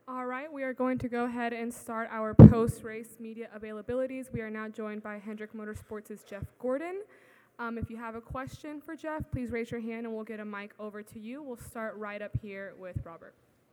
All right, we are going to go ahead and start our post-race media availabilities. We are now joined by Hendrick Motorsports' Jeff Gordon. If you have a question for Jeff, please raise your hand and we'll get a mic over to you. We'll start right up here with Robert.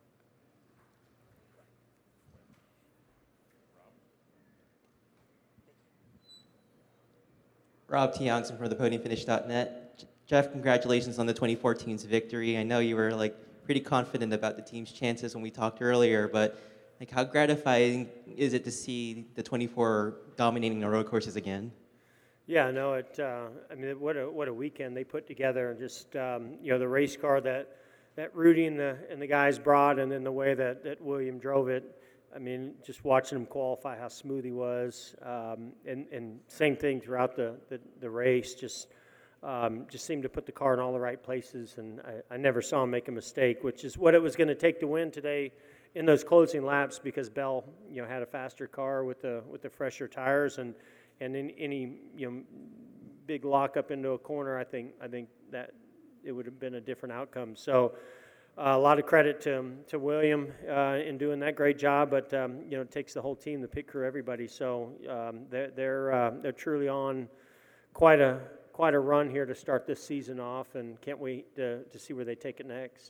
Rob T. Johnson from the podiumfinish.net. Jeff, congratulations on the 2014's victory. I know you were pretty confident about the team's chances when we talked earlier, but how gratifying is it to see the 24 dominating the road courses again? Yeah, no, what a weekend they put together, and just the race car that Rudy and the guys brought, and then the way that William drove it. I mean, just watching him qualify, how smooth he was, and same thing throughout the race. Just seemed to put the car in all the right places, and I never saw him make a mistake, which is what it was going to take to win today in those closing laps, because Bell had a faster car with the fresher tires, and in any big lockup into a corner, I think that it would have been a different outcome. So. A lot of credit to William in doing that great job, but it takes the whole team, the pit crew, everybody. So they're truly on quite a run here to start this season off, and can't wait to see where they take it next.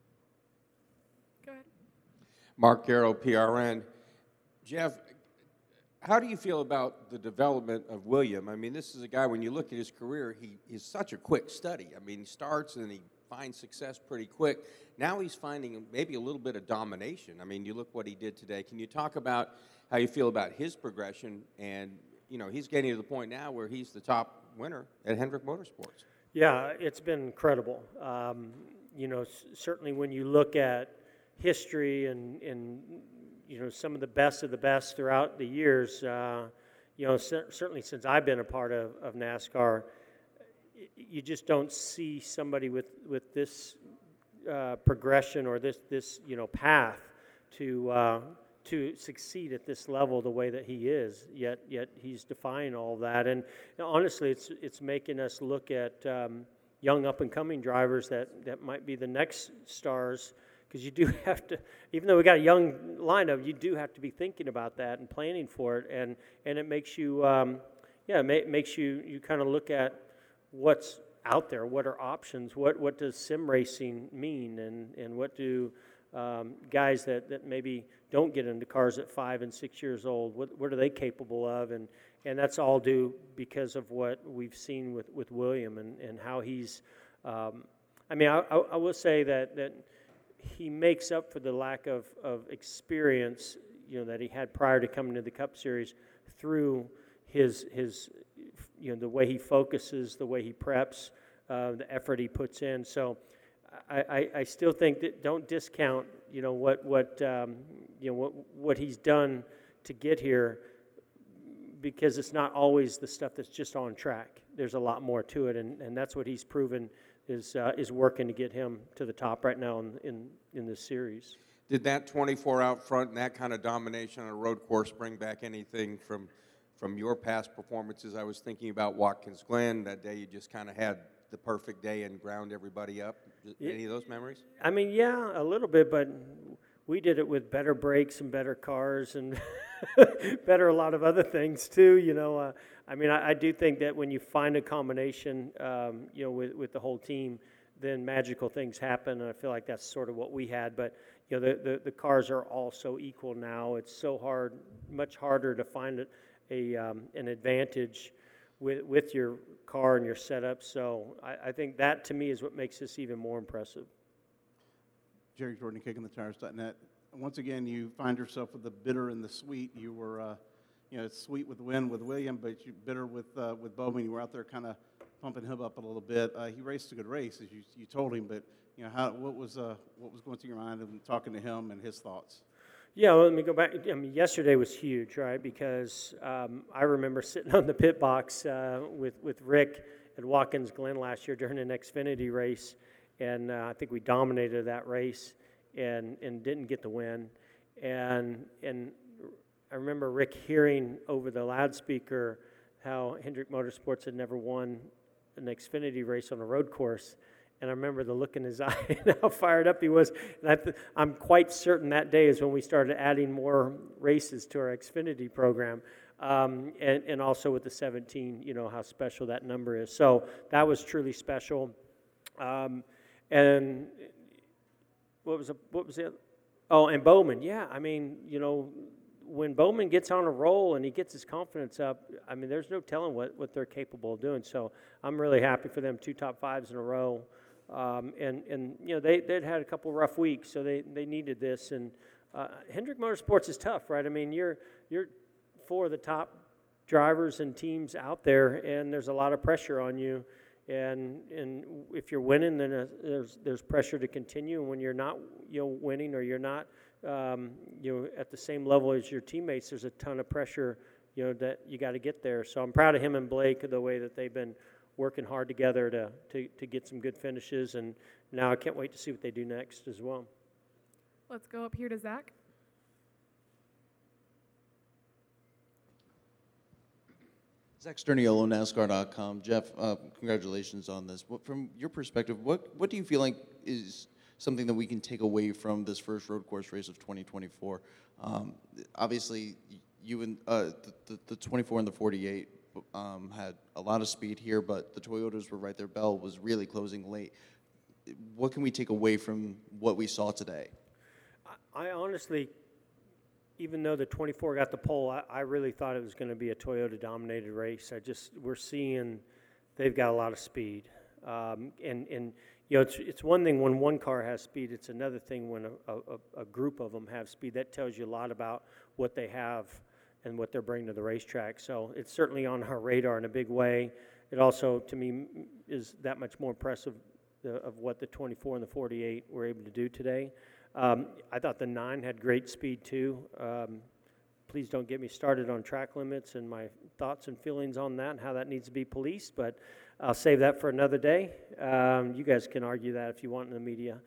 Go ahead. Mark Garrow, PRN. Jeff, how do you feel about the development of William? I mean, this is a guy, when you look at his career, he's such a quick study. I mean, he starts and he finds success pretty quick. Now he's finding maybe a little bit of domination. I mean, you look what he did today. Can you talk about how you feel about his progression? And, he's getting to the point now where he's the top winner at Hendrick Motorsports. Yeah, it's been incredible. Certainly when you look at history and some of the best throughout the years, certainly since I've been a part of NASCAR, you just don't see somebody with this progression or this path to succeed at this level the way that he is. Yet he's defying all that, and honestly, it's making us look at young up and coming drivers that might be the next stars. Because you do have to, even though we got a young lineup, you do have to be thinking about that and planning for it, and it makes you, makes you kind of look at what's out there, what are options, what does sim racing mean, and what do guys that maybe don't get into cars at 5 and 6 years old, what are they capable of, and that's all due because of what we've seen with William and how he's, I will say that he makes up for the lack of experience, that he had prior to coming to the Cup Series through his the way he focuses, the way he preps, the effort he puts in. So I still think that don't discount what he's done to get here, because it's not always the stuff that's just on track. There's a lot more to it, and that's what he's proven is working to get him to the top right now in this series. Did that 24 out front and that kind of domination on a road course bring back anything from your past performances? I was thinking about Watkins Glen. That day you just kind of had the perfect day and ground everybody up. Any of those memories? I mean, yeah, a little bit, but we did it with better brakes and better cars and better a lot of other things too. I do think that when you find a combination, with the whole team, then magical things happen, and I feel like that's sort of what we had. But the cars are all so equal now. It's so hard, much harder to find an advantage with your car and your setup. So I think that to me is what makes this even more impressive. Jerry Jordan, KickingTheTires.net. Once again, you find yourself with the bitter and the sweet. You were, it's sweet with the win with William, but you bitter with Bowman. You were out there kind of pumping him up a little bit. He raced a good race, as you told him, but what was going through your mind and talking to him and his thoughts? Yeah, well, let me go back. Yesterday was huge, right? Because I remember sitting on the pit box with Rick at Watkins Glen last year during an Xfinity race, and I think we dominated that race and didn't get the win. And I remember Rick hearing over the loudspeaker how Hendrick Motorsports had never won an Xfinity race on a road course, And I remember the look in his eye and how fired up he was. And I'm quite certain that day is when we started adding more races to our Xfinity program. And also with the 17, how special that number is. So that was truly special. And what was the other? Oh, and Bowman. Yeah, I mean, when Bowman gets on a roll and he gets his confidence up, I mean, there's no telling what they're capable of doing. So I'm really happy for them, 2 top 5s in a row. They'd had a couple rough weeks, so they needed this. And Hendrick Motorsports is tough, right? I mean, you're 4 of the top drivers and teams out there, and there's a lot of pressure on you. And if you're winning, then there's pressure to continue. And when you're not, winning, or you're not, at the same level as your teammates, there's a ton of pressure, that you got to get there. So I'm proud of him and Blake, the way that they've been working hard together to get some good finishes. And now I can't wait to see what they do next as well. Let's go up here to Zach. Zach Sterniolo, NASCAR.com. Jeff, congratulations on this. From your perspective, what do you feel like is something that we can take away from this first road course race of 2024? Obviously, you and the 24 and the 48 had a lot of speed here, but the Toyotas were right there. Bell was really closing late. What can we take away from what we saw today? I honestly, even though the 24 got the pole, I really thought it was going to be a Toyota-dominated race. We're seeing they've got a lot of speed. It's one thing when one car has speed. It's another thing when a group of them have speed. That tells you a lot about what they have and what they're bringing to the racetrack. So it's certainly on our radar in a big way. It also, to me, is that much more impressive of what the 24 and the 48 were able to do today. I thought the 9 had great speed too. Please don't get me started on track limits and my thoughts and feelings on that and how that needs to be policed, but I'll save that for another day. You guys can argue that if you want in the media.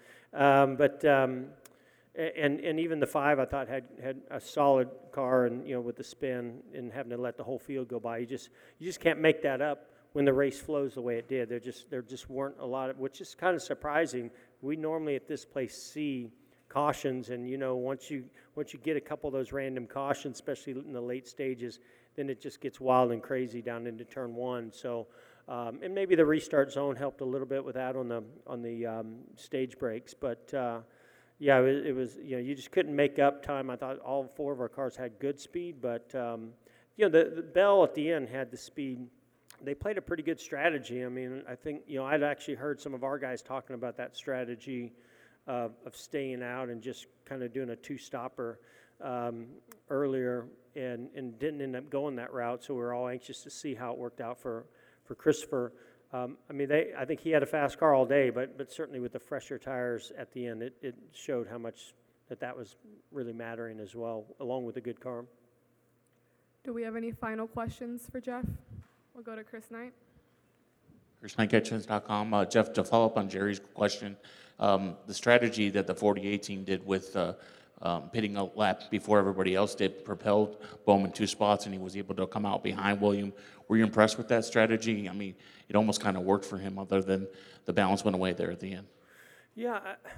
And even the 5 I thought had a solid car, and with the spin and having to let the whole field go by, you just can't make that up when the race flows the way it did. There just weren't a lot of, which is kind of surprising. We normally at this place see cautions, and once you get a couple of those random cautions, especially in the late stages, then it just gets wild and crazy down into turn 1. So and maybe the restart zone helped a little bit with that on the stage breaks, but it was you just couldn't make up time. I thought all 4 of our cars had good speed, but the Bell at the end had the speed. They played a pretty good strategy. I mean, I think I'd actually heard some of our guys talking about that strategy of staying out and just kind of doing a 2-stopper earlier, and didn't end up going that route. So we were all anxious to see how it worked out for Christopher. I think he had a fast car all day, but certainly with the fresher tires at the end, it showed how much that was really mattering as well, along with a good car. Do we have any final questions for Jeff? We'll go to Chris Knight. ChrisKnightKitchens.com. Jeff, to follow up on Jerry's question, the strategy that the 48 team did with pitting a lap before everybody else did propelled Bowman 2 spots, and he was able to come out behind William. Were you impressed with that strategy? I mean, it almost kind of worked for him, other than the balance went away there at the end. Yeah,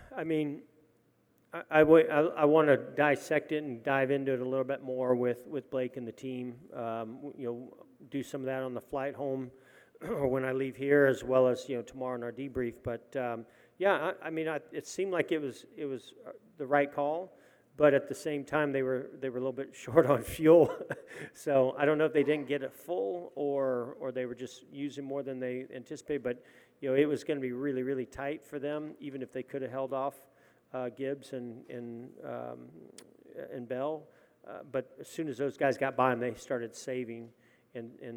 I want to dissect it and dive into it a little bit more with Blake and the team. Do some of that on the flight home or when I leave here, as well as tomorrow in our debrief. But it seemed like it was the right call, but at the same time they were a little bit short on fuel. So I don't know if they didn't get it full or they were just using more than they anticipated. But it was going to be really, really tight for them, even if they could have held off Gibbs and Bell. But as soon as those guys got by them, they started saving. I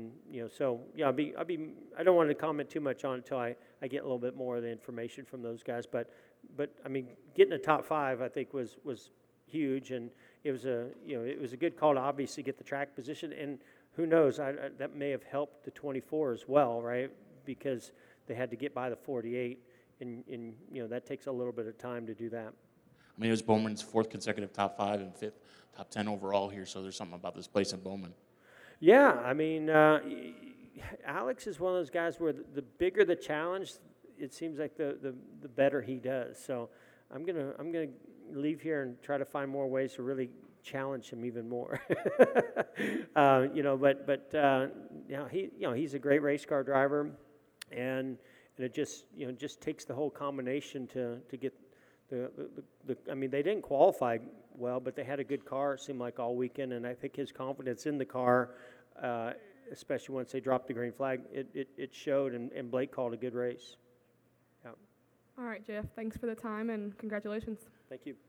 don't want to comment too much on it until I get a little bit more of the information from those guys. But I mean, getting a top 5 I think was huge, and it was a good call to obviously get the track position. And who knows, that may have helped the 24 as well, right? Because they had to get by the 48, and that takes a little bit of time to do that. I mean, it was Bowman's 4th consecutive top 5 and 5th top 10 overall here. So there's something about this place in Bowman. Yeah, I mean, Alex is one of those guys where the bigger the challenge, it seems like the better he does. So I'm gonna leave here and try to find more ways to really challenge him even more. He's a great race car driver, and it just takes the whole combination to get the I mean, they didn't qualify well, but they had a good car, it seemed like, all weekend, and I think his confidence in the car, especially once they dropped the green flag, it showed, and Blake called a good race. Yeah. All right, Jeff, thanks for the time and congratulations. Thank you.